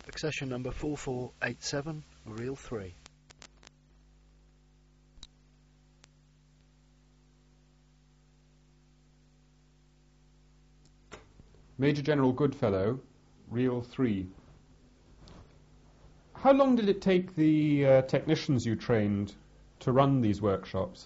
Accession number 4487, reel 3. Major General Goodfellow, reel 3. How long did it take the technicians you trained to run these workshops?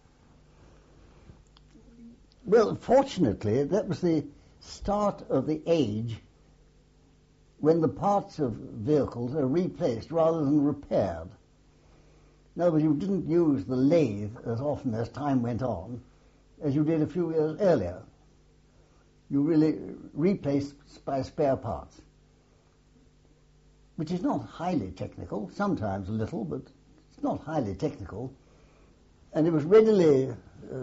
Well, fortunately, that was the start of the age when the parts of vehicles are replaced rather than repaired. In other words, you didn't use the lathe as often as time went on as you did a few years earlier. You really replaced by spare parts, which is not highly technical, sometimes a little, but it's not highly technical. And it was readily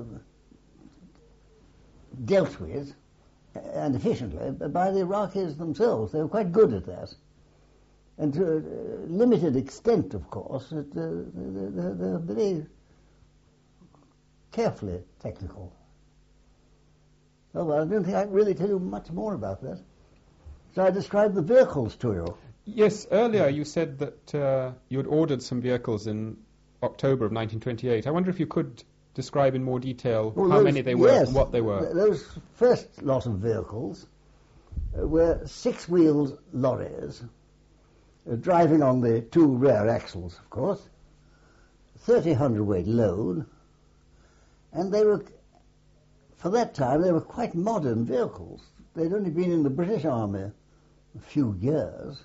dealt with and efficiently by the Iraqis themselves. They were quite good at that. And to a limited extent, of course, they're very carefully technical. Oh, well, I don't think I can really tell you much more about that. So I described the vehicles to you. Yes, earlier you said that you had ordered some vehicles in October of 1928. I wonder if you could describe in more detail how many they were and what they were. Those first lot of vehicles were six-wheeled lorries, driving on the two rear axles, of course, 30 hundredweight load, and they were, for that time, they were quite modern vehicles. They'd only been in the British Army a few years.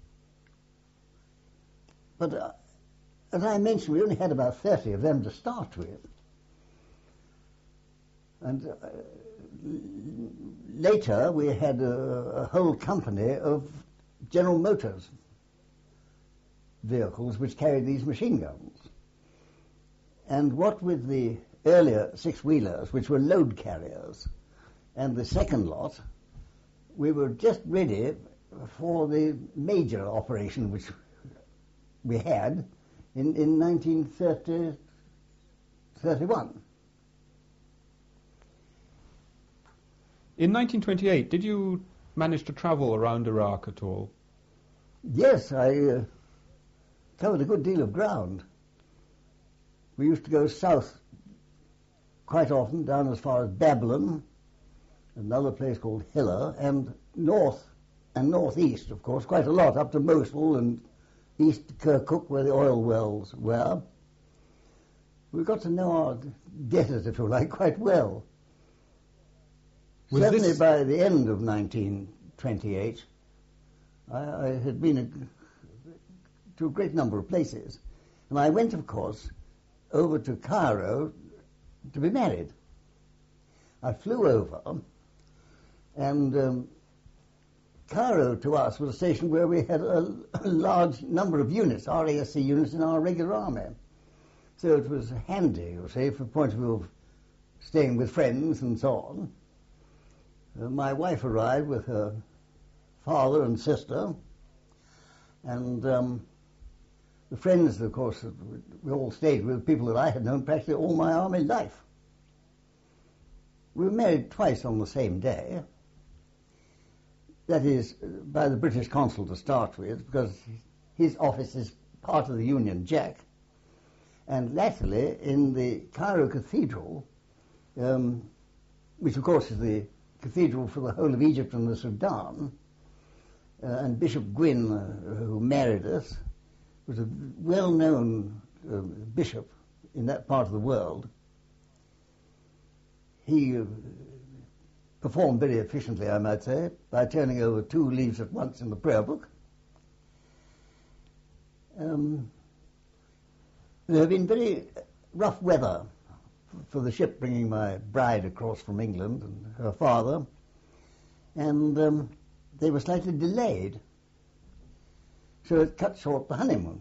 But as I mentioned, we only had about 30 of them to start with. And later we had a whole company of General Motors vehicles which carried these machine guns. And what with the earlier six-wheelers, which were load carriers, and the second lot, we were just ready for the major operation which we had in 1931. In 1928, did you manage to travel around Iraq at all? Yes, I covered a good deal of ground. We used to go south quite often, down as far as Babylon, another place called Hilla, and north and northeast, of course, quite a lot, up to Mosul and east to Kirkuk, where the oil wells were. We got to know our desert, if you like, quite well. Certainly by the end of 1928, I had been to a great number of places. And I went, of course, over to Cairo to be married. I flew over, and Cairo to us was a station where we had a large number of units, RASC units in our regular army. So it was handy, you see, from the point of view of staying with friends and so on. My wife arrived with her father and sister, and the friends, of course, we all stayed with, people that I had known practically all my army life. We were married twice on the same day. That is, by the British consul to start with, because his office is part of the Union Jack. And latterly, in the Cairo Cathedral, which of course is the cathedral for the whole of Egypt and the Sudan, and Bishop Gwynn, who married us, was a well-known bishop in that part of the world. He performed very efficiently, I might say, by turning over 2 leaves at once in the prayer book. There had been very rough weather for the ship bringing my bride across from England and her father, and they were slightly delayed, so it cut short the honeymoon.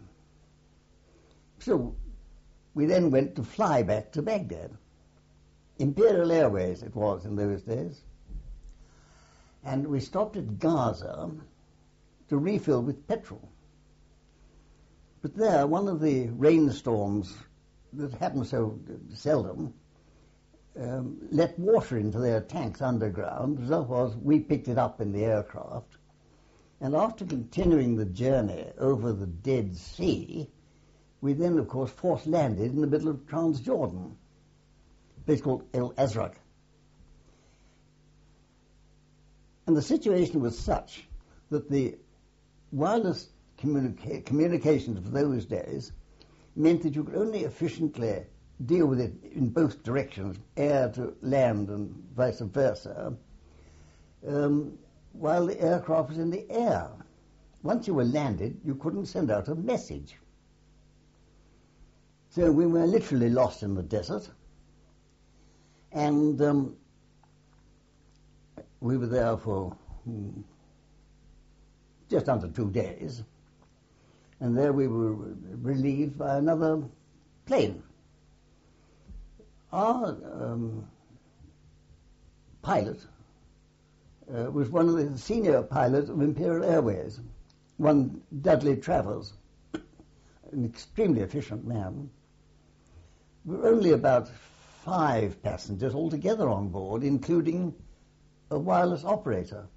So we then went to fly back to Baghdad. Imperial Airways it was in those days. And we stopped at Gaza to refill with petrol. But there, one of the rainstorms that happened so seldom let water into their tanks underground. The result was we picked it up in the aircraft And after continuing the journey over the Dead Sea, we then, of course, force landed in the middle of Transjordan, a place called El Azraq. And the situation was such that the wireless communications of those days meant that you could only efficiently deal with it in both directions, air to land and vice versa, while the aircraft was in the air. Once you were landed, you couldn't send out a message. So we were literally lost in the desert, and we were there for just under 2 days, and there we were relieved by another plane. Our pilot was one of the senior pilots of Imperial Airways, one Dudley Travers, an extremely efficient man. There were only about 5 passengers altogether on board, including a wireless operator.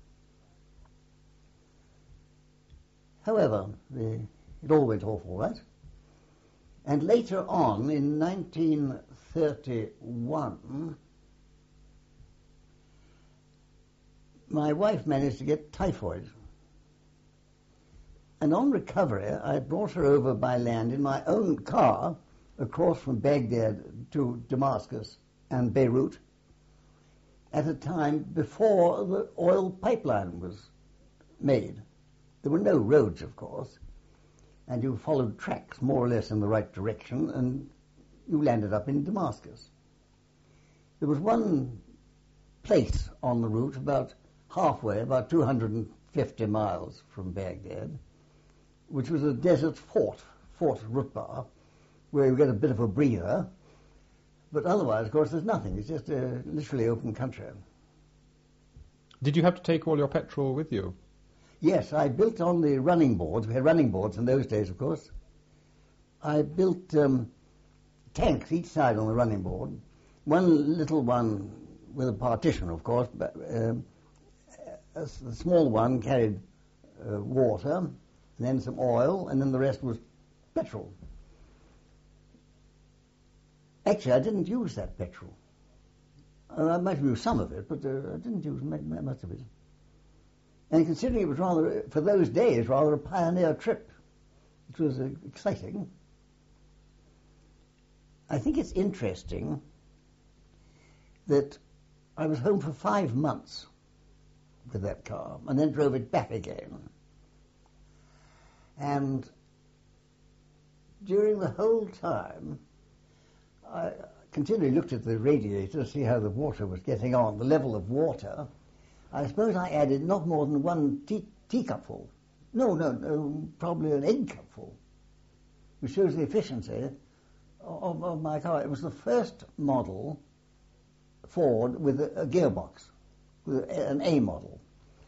However, it all went off all right. And later on, in 1931, my wife managed to get typhoid. And on recovery, I brought her over by land in my own car across from Baghdad to Damascus and Beirut at a time before the oil pipeline was made. There were no roads, of course, and you followed tracks more or less in the right direction, and you landed up in Damascus. There was one place on the route about halfway, about 250 miles from Baghdad, which was a desert fort, Fort Rutbah, where you get a bit of a breather, but otherwise, of course, there's nothing. It's just a literally open country. Did you have to take all your petrol with you? Yes, I built on the running boards. We had running boards in those days, of course. I built tanks each side on the running board. One little one with a partition, of course, but a small one carried water, and then some oil, and then the rest was petrol. Actually, I didn't use that petrol. I might have used some of it, but I didn't use much of it. And considering it was rather, for those days, rather a pioneer trip, which was exciting, I think it's interesting that I was home for 5 months with that car and then drove it back again. And during the whole time, I continually looked at the radiator to see how the water was getting on, the level of water. I suppose I added not more than 1 teacupful. No, probably an egg cupful, which shows the efficiency of my car. It was the first model Ford with a gearbox, with an A model.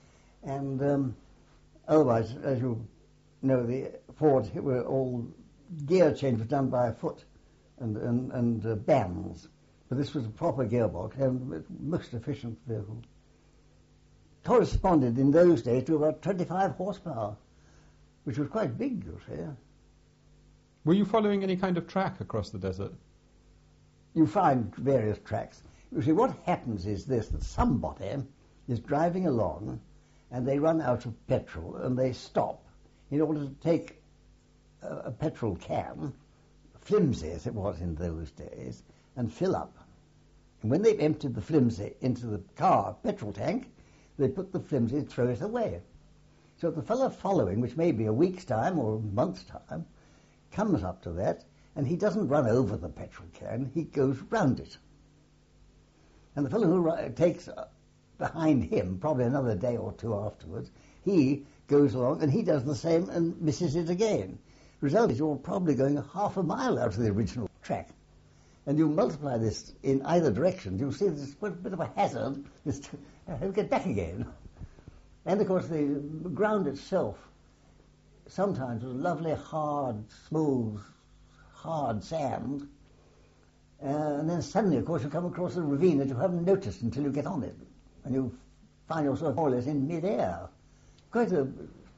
And otherwise, as you know, the Fords were all gear change was done by a foot and bands. But this was a proper gearbox and most efficient vehicle. Corresponded in those days to about 25 horsepower, which was quite big, you see. Were you following any kind of track across the desert? You find various tracks. You see, what happens is this, that somebody is driving along and they run out of petrol and they stop in order to take a petrol can, flimsy as it was in those days, and fill up. And when they've emptied the flimsy into the car petrol tank, they put the flimsy and throw it away. So the fellow following, which may be a week's time or a month's time, comes up to that, and he doesn't run over the petrol can, he goes round it. And the fellow who takes behind him, probably another day or two afterwards, he goes along and he does the same and misses it again. The result is you're probably going half a mile out of the original track. And you multiply this in either direction, you'll see there's a bit of a hazard. He'll get back again. And of course the ground itself sometimes was lovely, hard, smooth, hard sand. And then suddenly, of course, you come across a ravine that you haven't noticed until you get on it. And you find yourself more or less in mid-air. Quite a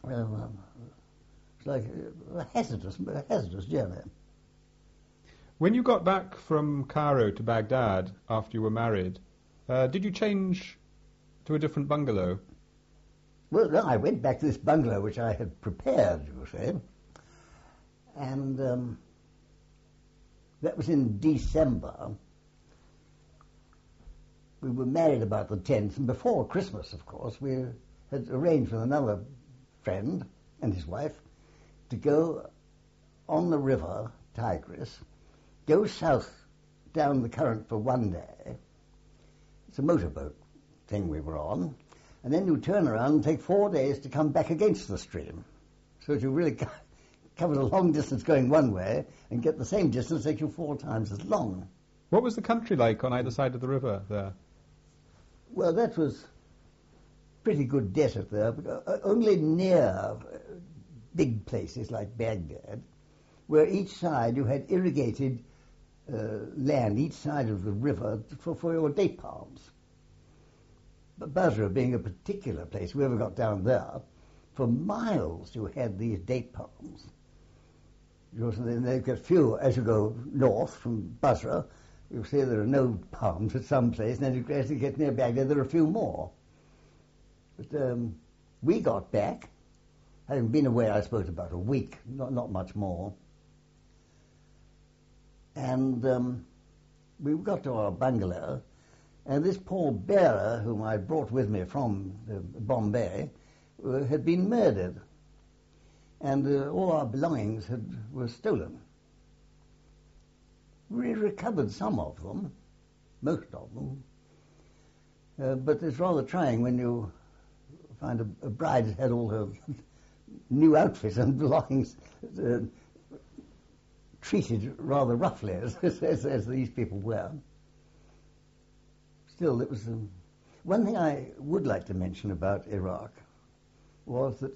It's like a hazardous journey. When you got back from Cairo to Baghdad after you were married, did you change to a different bungalow? Well, no, I went back to this bungalow which I had prepared, you say, and that was in December. We were married about the 10th, and before Christmas, of course, we had arranged with another friend and his wife to go on the river Tigris, go south down the current for one day. It's a motorboat thing we were on, and then you turn around and take 4 days to come back against the stream. So you really covered a long distance going one way, and get the same distance takes you 4 times as long. What was the country like on either side of the river there? Well, that was pretty good desert there, but only near big places like Baghdad, where each side you had irrigated land, each side of the river, for your date palms. But Basra being a particular place, we ever got down there, for miles you had these date palms. They've got few as you go north from Basra. You see there are no palms at some place, and then as you get near Baghdad, there are a few more. But we got back, having been away, I suppose, about a week, not much more. And we got to our bungalow, and this poor bearer, whom I brought with me from Bombay, had been murdered, and all our belongings were stolen. We recovered some of them, most of them, but it's rather trying when you find a bride that had all her new outfit and belongings treated rather roughly, as these people were. Still, it was... one thing I would like to mention about Iraq was that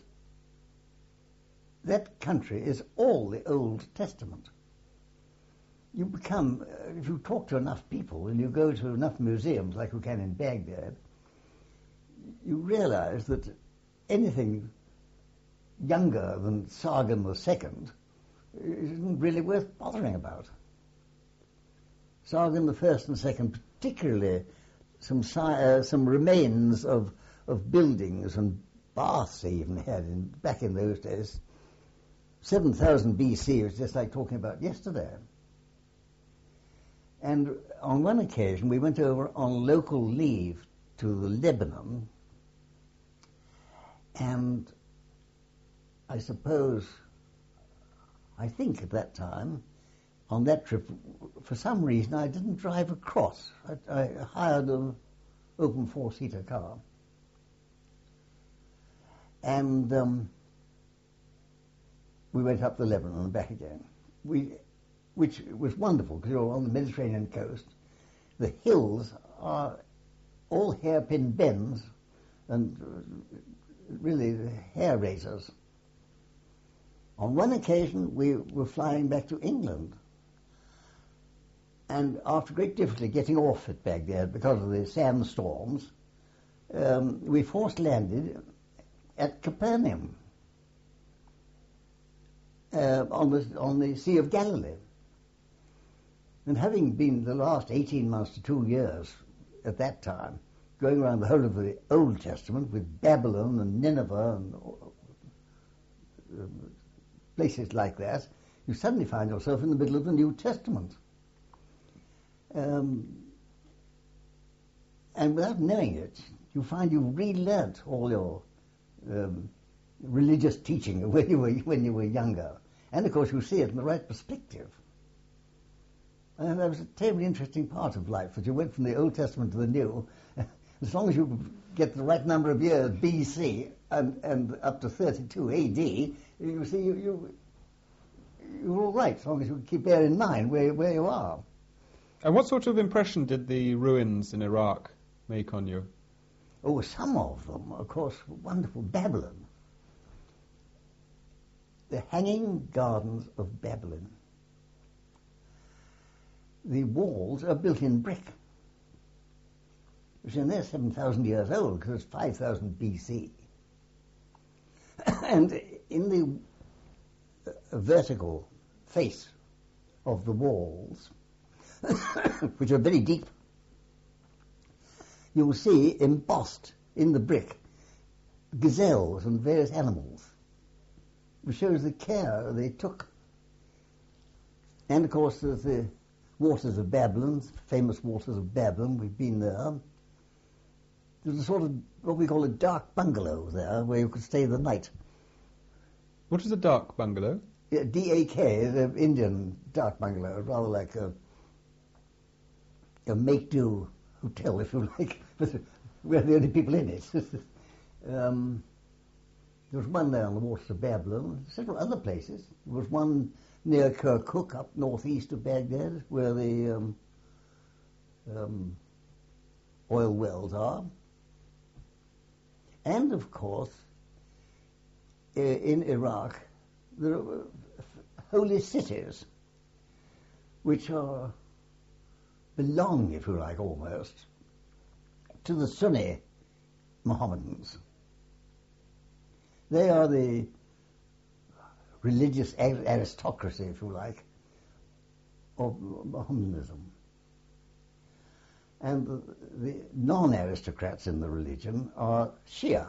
that country is all the Old Testament. You become, if you talk to enough people and you go to enough museums like you can in Baghdad, you realize that anything younger than Sargon II isn't really worth bothering about. Sargon I and II, particularly some remains of buildings and baths they even had back in those days. 7,000 BC was just like talking about yesterday. And on one occasion we went over on local leave to Lebanon, and I think at that time, on that trip, for some reason I didn't drive across. I hired an open 4-seater car. And we went up the Lebanon and back again, which was wonderful because you're on the Mediterranean coast. The hills are all hairpin bends and really hair raisers. On one occasion, we were flying back to England, and after great difficulty getting off at Baghdad because of the sandstorms, we forced landed at Capernaum on the Sea of Galilee. And having been the last 18 months to 2 years at that time, going around the whole of the Old Testament with Babylon and Nineveh and places like that, you suddenly find yourself in the middle of the New Testament. And without knowing it, you find you've relearnt all your religious teaching when you were younger. And of course you see it in the right perspective. And that was a terribly interesting part of life, that you went from the Old Testament to the New. As long as you get the right number of years, BC, and up to 32 AD, you see, you're all right, as long as you keep bear in mind where you are. And what sort of impression did the ruins in Iraq make on you? Oh, some of them, of course, wonderful. Babylon. The Hanging Gardens of Babylon. The walls are built in brick. Which in they're 7,000 years old, because it's 5,000 BC. And in the vertical face of the walls, which are very deep, you will see embossed in the brick gazelles and various animals, which shows the care they took. And of course there's the Waters of Babylon, famous Waters of Babylon, we've been there. There's a sort of what we call a dark bungalow there where you could stay the night. What is a dark bungalow? Yeah, D-A-K is an Indian dark bungalow, rather like a make-do hotel, if you like, but we're the only people in it. There was one there on the Waters of Babylon, several other places. There was one near Kirkuk, up northeast of Baghdad, where the oil wells are. And, of course, in Iraq, there are holy cities which belong, if you like, almost, to the Sunni Mohammedans. They are the religious aristocracy, if you like, of Mohammedanism. And the non-aristocrats in the religion are Shia,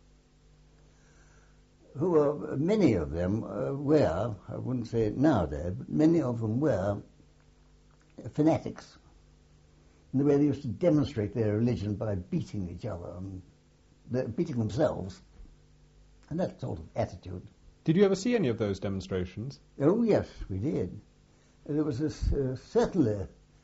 who are, many of them were, I wouldn't say nowadays, but many of them were fanatics in the way they used to demonstrate their religion by beating each other and beating themselves, and that sort of attitude. Did you ever see any of those demonstrations? Oh, yes, we did. There was this, certainly,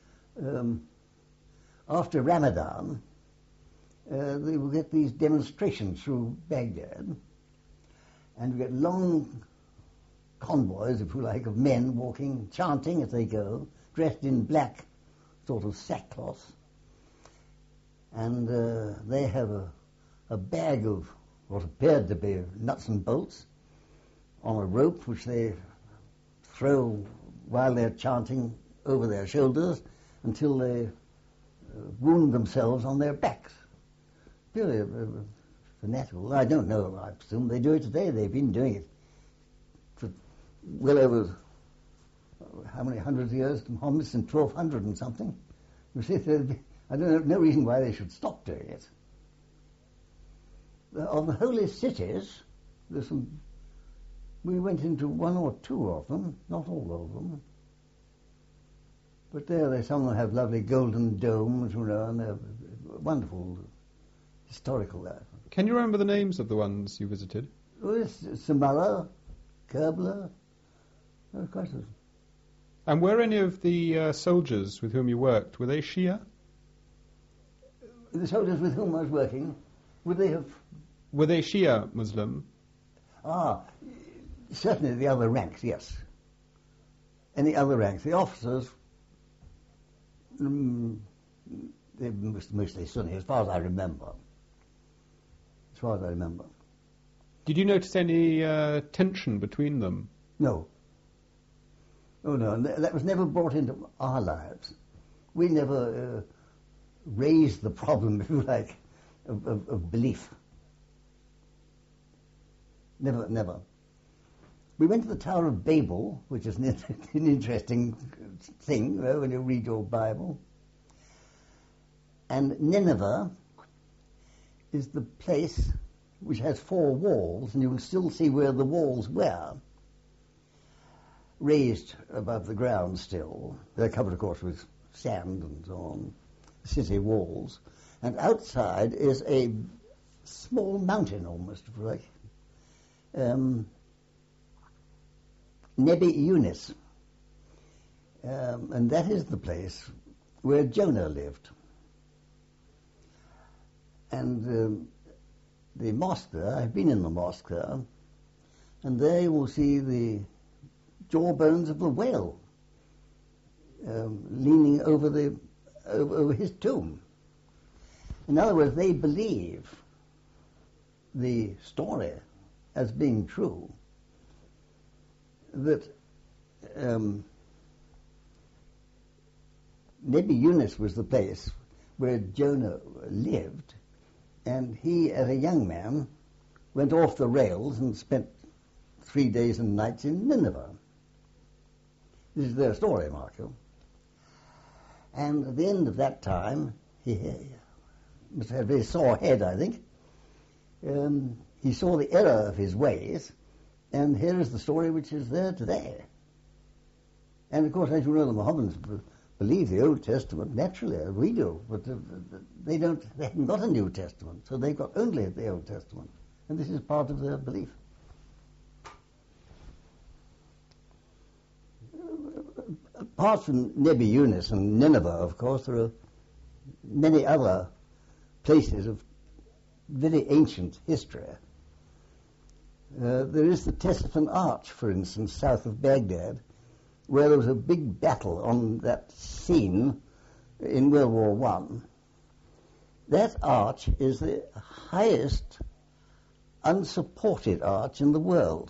after Ramadan, they would get these demonstrations through Baghdad, and we get long convoys, if you like, of men walking, chanting as they go, dressed in black sort of sackcloth, and they have a bag of what appeared to be nuts and bolts on a rope which they throw while they're chanting over their shoulders until they wound themselves on their backs. Purely fanatical. I don't know. I presume they do it today. They've been doing it for well over how many hundreds of years? Muhammad since 1200 and something. You see, I don't know, no reason why they should stop doing it. Of the holy cities, there's some. We went into one or two of them, not all of them. But some of them have lovely golden domes, you know, and they're wonderful historical. Can you remember the names of the ones you visited? Oh, yes, Samarra, Kerbala, of course. And were any of the soldiers with whom you worked, were they Shia? The soldiers with whom I was working, would they have... Were they Shia Muslim? Certainly the other ranks, yes. And the other ranks, the officers, they're mostly Sunni, as far as I remember. As far as I remember. Did you notice any tension between them? No. Oh, no, and that was never brought into our lives. We never raised the problem, if you like, of belief. Never, never. We went to the Tower of Babel, which is an interesting thing when you read your Bible. And Nineveh is the place which has 4 walls, and you can still see where the walls were, raised above the ground still. They're covered, of course, with sand and so on, city walls. And outside is a small mountain, almost, if you like. Nebi Yunus. And that is the place where Jonah lived. And the mosque there, I've been in the mosque there, and there you will see the jawbones of the whale leaning over his tomb. In other words, they believe the story as being true, that Nebi Yunus was the place where Jonah lived, and he, as a young man, went off the rails and spent 3 days and nights in Nineveh. This is their story, mark you. And at the end of that time, he must have had a very sore head, I think. He saw the error of his ways, and here is the story which is there today. And of course, as you know, the Mohammedans believe the Old Testament naturally, as we do, but they haven't got a New Testament, so they've got only the Old Testament, and this is part of their belief. Apart from Nebi Yunus and Nineveh, of course, there are many other places of very ancient history. There is the Ctesiphon Arch, for instance, south of Baghdad, where there was a big battle on that scene in World War I. That arch is the highest unsupported arch in the world.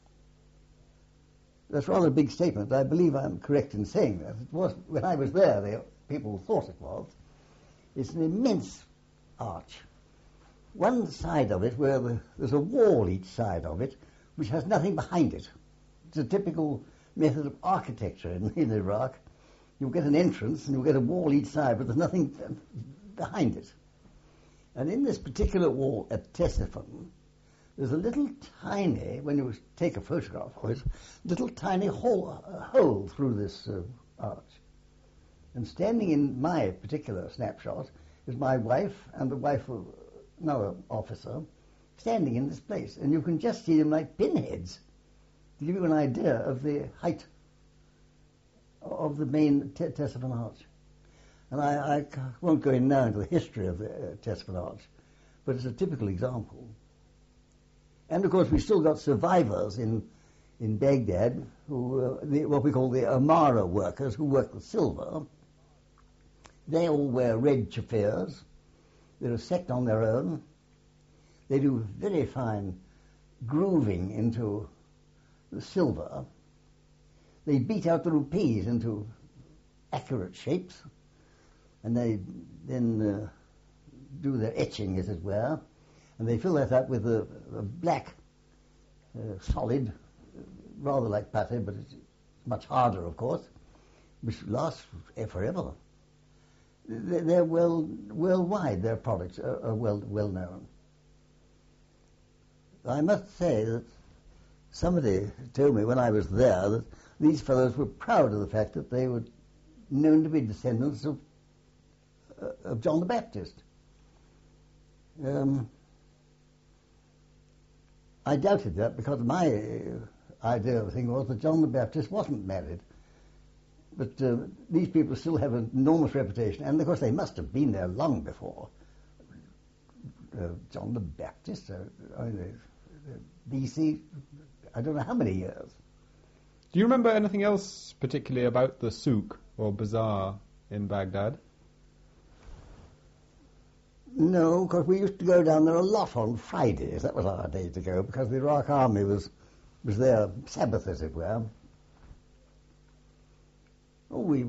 That's rather a big statement. I believe I'm correct in saying that. It was, when I was there, people thought it was. It's an immense arch. One side of it, where there's a wall each side of it, which has nothing behind it. It's a typical method of architecture in Iraq. You'll get an entrance and you'll get a wall each side, but there's nothing behind it. And in this particular wall at Ctesiphon, there's a little tiny, when you take a photograph of it, little tiny hole through this arch. And standing in my particular snapshot is my wife and the wife of another officer standing in this place. And you can just see them like pinheads to give you an idea of the height of the main Ctesiphon Arch. And I won't go in now into the history of the Ctesiphon Arch, but it's a typical example. And of course, we've still got survivors in Baghdad, who what we call the Amara workers, who work with silver. They all wear red chaffirs. They're a sect on their own. They do very fine grooving into the silver. They beat out the rupees into accurate shapes, and they then do their etching, as it were. And they fill that up with a black, solid, rather like pate, but it's much harder, of course, which lasts forever. They're worldwide, their products are well known. I must say that somebody told me when I was there that these fellows were proud of the fact that they were known to be descendants of John the Baptist. I doubted that because my idea of the thing was that John the Baptist wasn't married. But these people still have an enormous reputation, and of course they must have been there long before. John the Baptist, BC, I don't know how many years. Do you remember anything else particularly about the souk, or bazaar, in Baghdad? No, because we used to go down there a lot on Fridays. That was our day to go, because the Iraq Army was their Sabbath, as it were. Oh, we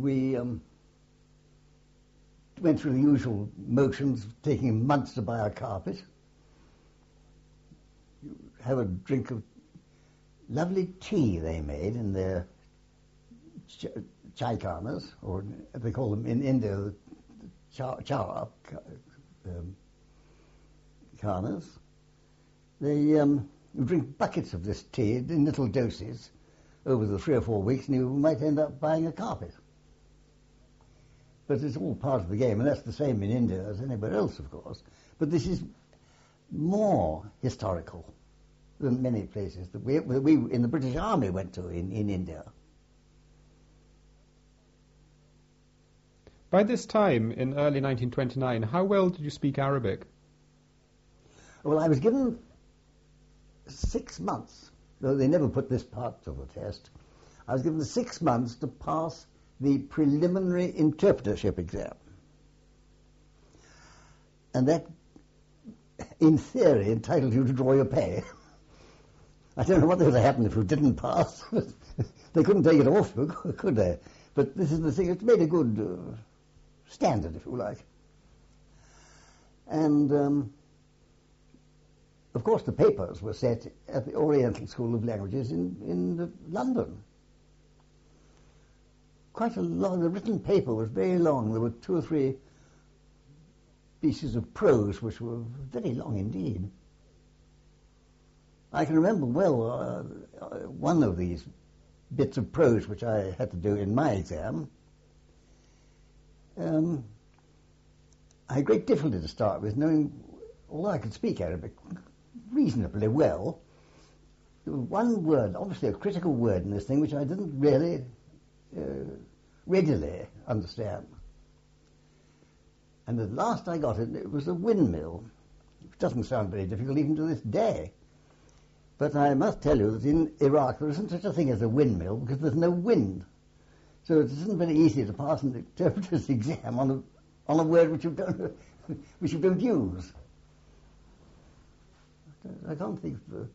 went through the usual motions, taking months to buy a carpet. You have a drink of lovely tea they made in their chai khanas, or they call them in India char khanas. They drink buckets of this tea in little doses over the 3 or 4 weeks, and you might end up buying a carpet. But it's all part of the game, and that's the same in India as anywhere else, of course. But this is more historical than many places that we in the British Army went to in India. By this time, in early 1929, how well did you speak Arabic? Well, I was given 6 months, though they never put this part to the test. I was given 6 months to pass the preliminary interpretership exam. And that, in theory, entitled you to draw your pay. I don't know what would have happened if you didn't pass. They couldn't take it off you, could they? But this is the thing, it's made a good standard, if you like. And of course, the papers were set at the Oriental School of Languages in London. Quite a lot. The written paper was very long. There were 2 or 3 pieces of prose which were very long indeed. I can remember well one of these bits of prose which I had to do in my exam. I had great difficulty to start with, knowing, although I could speak Arabic reasonably well, there was one word, obviously a critical word in this thing, which I didn't really readily understand. And at last I got it. It was a windmill, which doesn't sound very difficult even to this day. But I must tell you that in Iraq there isn't such a thing as a windmill because there's no wind. So it isn't very easy to pass an interpreter's exam on a word which you don't use. I can't think of...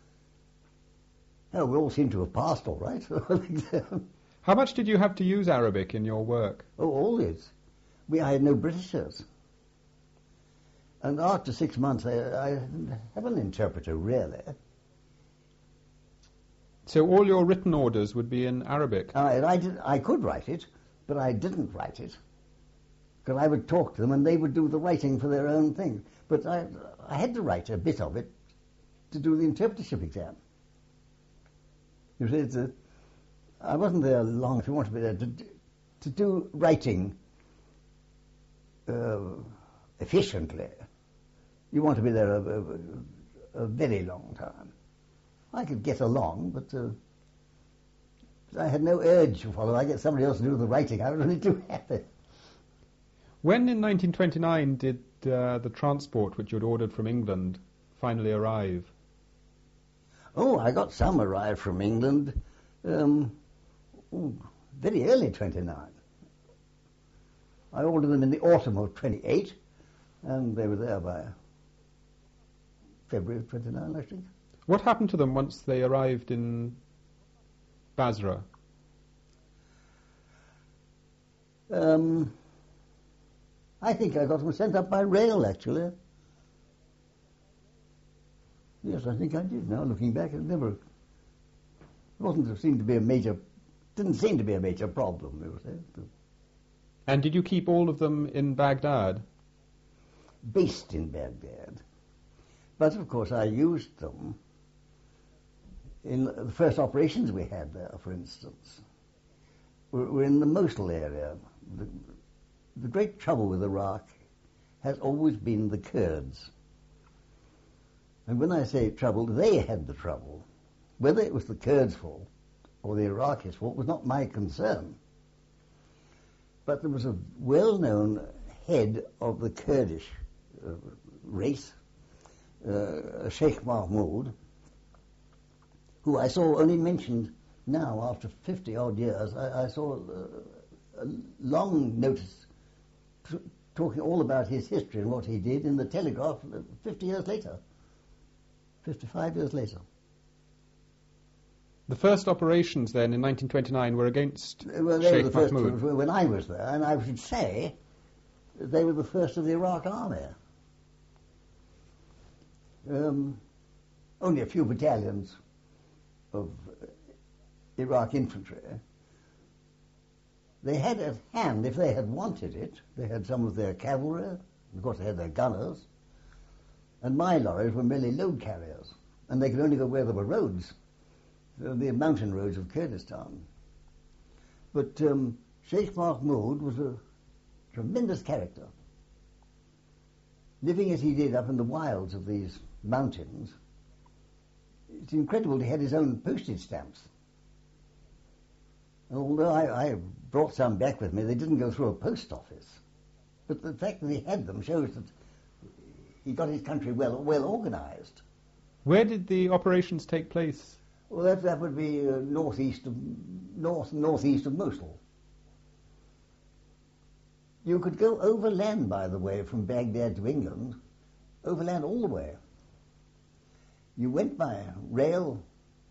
we all seem to have passed all right. How much did you have to use Arabic in your work? Oh, always. I had no Britishers. And after 6 months, I didn't have an interpreter, really. So all your written orders would be in Arabic? I could write it, but I didn't write it. Because I would talk to them and they would do the writing for their own thing. But I had to write a bit of it to do the interpretership exam. You see, I wasn't there long, if you want to be there, to do writing efficiently. You want to be there a very long time. I could get along, but I had no urge to follow. I get somebody else to do the writing. I was really too happy. When in 1929 did the transport which you'd ordered from England finally arrive? Oh, I got some arrived from England very early 29. I ordered them in the autumn of 28, and they were there by February of 29, I think. What happened to them once they arrived in Basra? I think I got them sent up by rail, actually. Yes, I think I did. Now, looking back, didn't seem to be a major problem. And did you keep all of them in Baghdad? Based in Baghdad. But, of course, I used them in the first operations we had there, for instance. We're in the Mosul area. The great trouble with Iraq has always been the Kurds. And when I say trouble, they had the trouble. Whether it was the Kurds' fault or the Iraqis' fault was not my concern. But there was a well-known head of the Kurdish race, Sheikh Mahmoud, who I saw only mentioned now after 50-odd years. I saw a long notice talking all about his history and what he did in the Telegraph 50 years later, 55 years later. The first operations then in 1929 were against Sheikh Mahmoud? First, when I was there, and I should say they were the first of the Iraq army. Only a few battalions of Iraq infantry. They had at hand, if they had wanted it, they had some of their cavalry, of course they had their gunners, and my lorries were merely load carriers, and they could only go where there were roads, the mountain roads of Kurdistan. But Sheikh Mahmoud was a tremendous character. Living as he did up in the wilds of these mountains, it's incredible he had his own postage stamps. And although I brought some back with me, they didn't go through a post office. But the fact that he had them shows that he got his country well organized. Where did the operations take place? Well, that would be northeast of Mosul. You could go overland, by the way, from Baghdad to England, overland all the way. You went by rail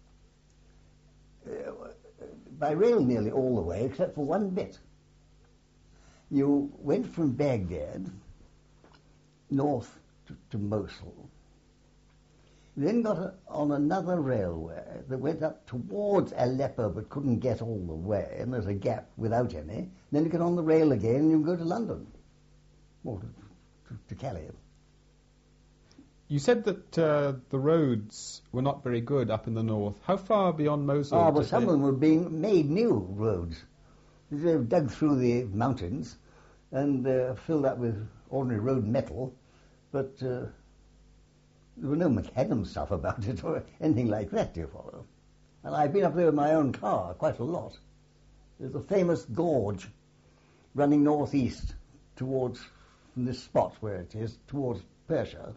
nearly all the way, except for one bit. You went from Baghdad north to Mosul. We then got on another railway that went up towards Aleppo but couldn't get all the way, and there's a gap without any. Then you get on the rail again and you go to London, or to Calais. You said that the roads were not very good up in the north. How far beyond Mosul? Well, some of them were being made new roads. They were dug through the mountains and filled up with ordinary road metal, but there was no macadam stuff about it or anything like that, do you follow? And I've been up there with my own car quite a lot. There's a famous gorge running northeast towards, from this spot where it is, towards Persia,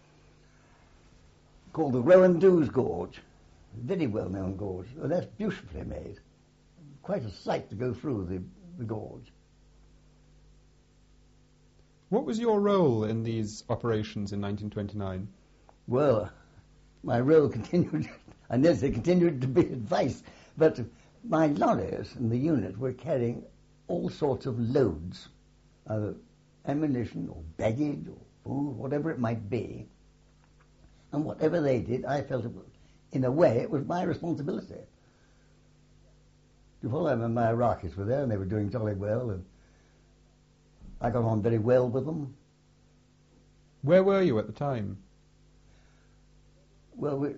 called the Rowan Dews Gorge. Very well-known gorge. Oh, that's beautifully made. Quite a sight to go through the gorge. What was your role in these operations in 1929? Well, my role continued, and yes, it continued to be advice, but my lorries in the unit were carrying all sorts of loads, either ammunition or baggage or food, whatever it might be. And whatever they did, I felt it was, in a way, it was my responsibility. You follow? I mean, my Iraqis were there and they were doing jolly well, and I got on very well with them. Where were you at the time? Well,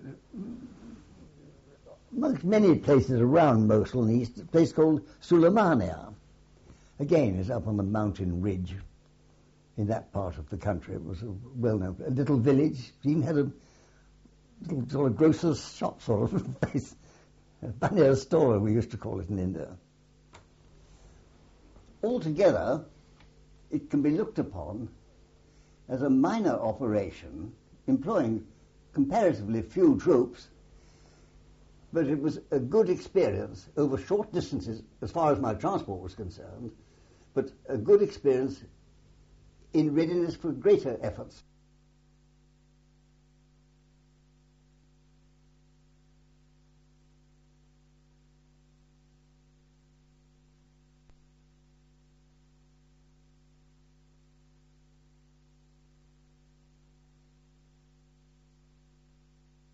amongst many places around Mosul in the east, a place called Suleymania. Again, it's up on the mountain ridge in that part of the country. It was a well-known, a little village. It even had a little sort of grocer's shop sort of place. A Banya store, we used to call it in India. Altogether, it can be looked upon as a minor operation employing comparatively few troops, but it was a good experience over short distances as far as my transport was concerned, but a good experience in readiness for greater efforts.